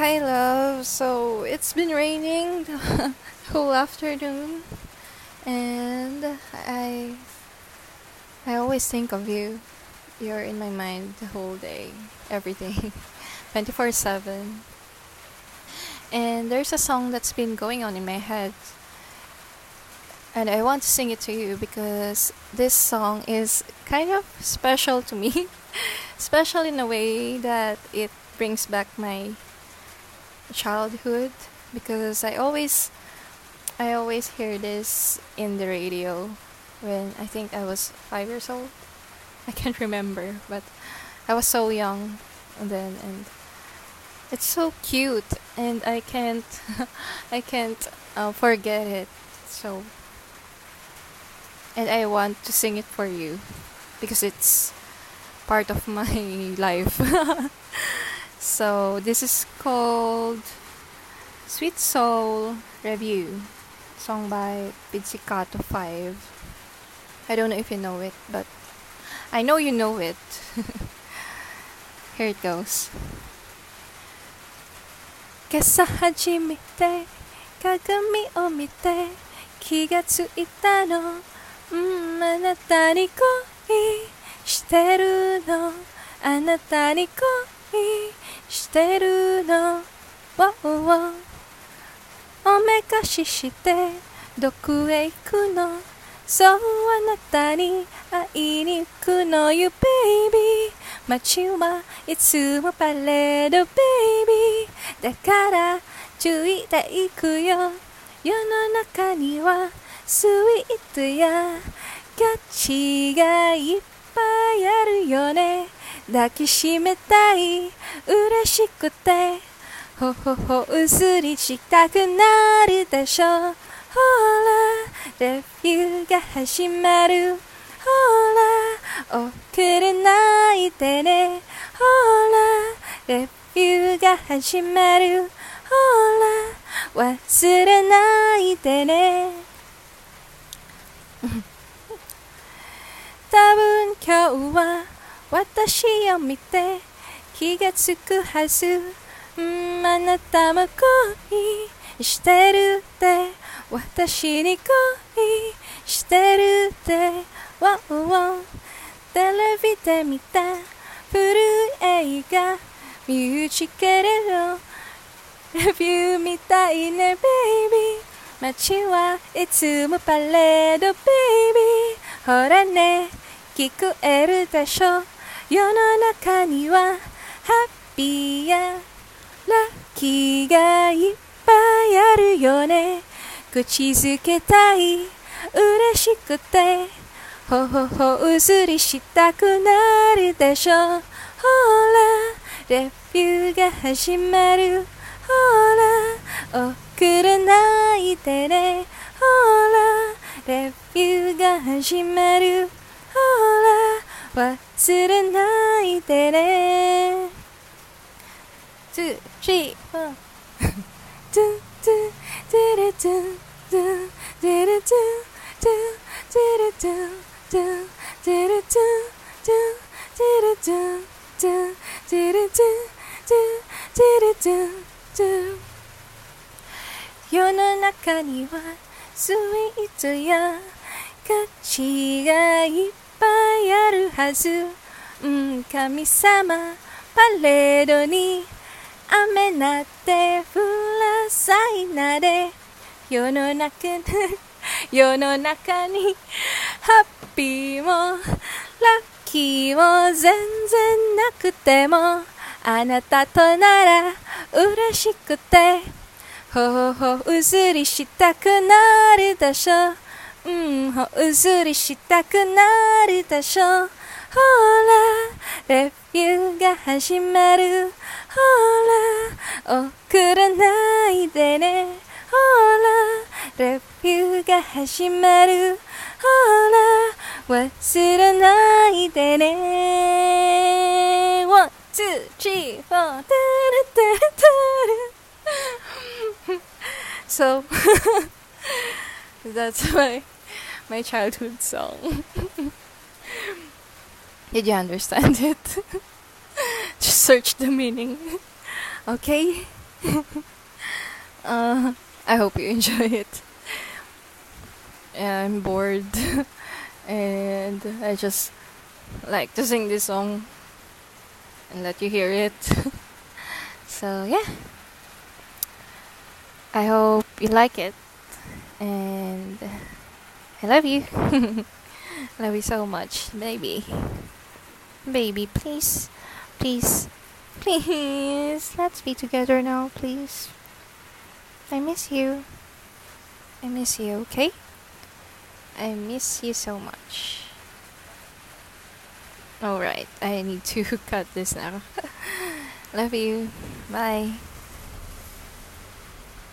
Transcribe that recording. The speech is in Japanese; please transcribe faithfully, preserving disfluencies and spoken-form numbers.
Hi, love. So it's been raining the whole afternoon, and I I always think of you. You're in my mind the whole day, every day, twenty-four seven. And there's a song that's been going on in my head, and I want to sing it to you because this song is kind of special to me. Special in a way that it brings back my childhood because I always I always hear this in the radio when I think I was five years old. I can't remember, but I was so young then, and it's so cute, and I can't I can't uh, forget it. So, and I want to sing it for you because it's part of my life. So this is called Sweet Soul Review, song by Pizzicato five. I don't know if you know it, but I know you know it. Here it goes. 今朝初めて鏡を見て気がついたの、うん、あなたに恋してるの、あなたに恋してるの、wow、おめかししてどこへ行くの、そうあなたに会いに行くのよ baby、 街はいつもパレード baby、 だから注意で行くよ、世の中にはスイートやガチがいっぱいあるよね、抱きしめたい嬉しくてほほほうずりしたくなるでしょ、ほらレビューが始まる、ほら遅れないでね、ほらレビューが始まる、ほら忘れないでね多分今日は私を見て気がつくはず、うん、あなたも恋してるって私に恋してるって、ワンワンテレビで見た古い映画ミュージカルのレビューみたいねベイビー、街はいつもパレードベイビー、ほらね聞こえるでしょ、世の中にはハッピーやラッキーがいっぱいあるよね、口づけたい嬉しくてほほほうずりしたくなるでしょ、ほらレビューが始まる、ほら遅れないでね、ほらレビューが始まる、ほら忘れないでね、ツー、スリー、フォートゥトゥトゥルトゥトゥトゥルトゥトゥトゥルトゥトゥトゥルトゥトゥトゥルトゥトゥトゥルトゥトゥトゥルトゥトゥ、世の中にはスイートや価値がいっぱいあるはず、うん、神様パレードに雨なって降らさいなれ、世の中に世の中にハッピーもラッキーも全然なくてもあなたとなら嬉しくてほほうずりしたくなるでしょ、うん、ほうずりしたくなるでしょ、ほらレビューが始まる、ほら遅れないでね、ほらレビューが始まる、ほら忘れないでね、ワン、ツー、スリー、フォー、So that's my my childhood song. Did you understand it? Just search the meaning. Okay? uh, I hope you enjoy it. Yeah, I'm bored, and I just like to sing this song and let you hear it. So yeah, I hope you like it, and I love you. Love you so much, baby. Baby, please, please, please, let's be together now, please. I miss you. I miss you, okay? I miss you so much. Alright, I need to cut this now. Love you. Bye.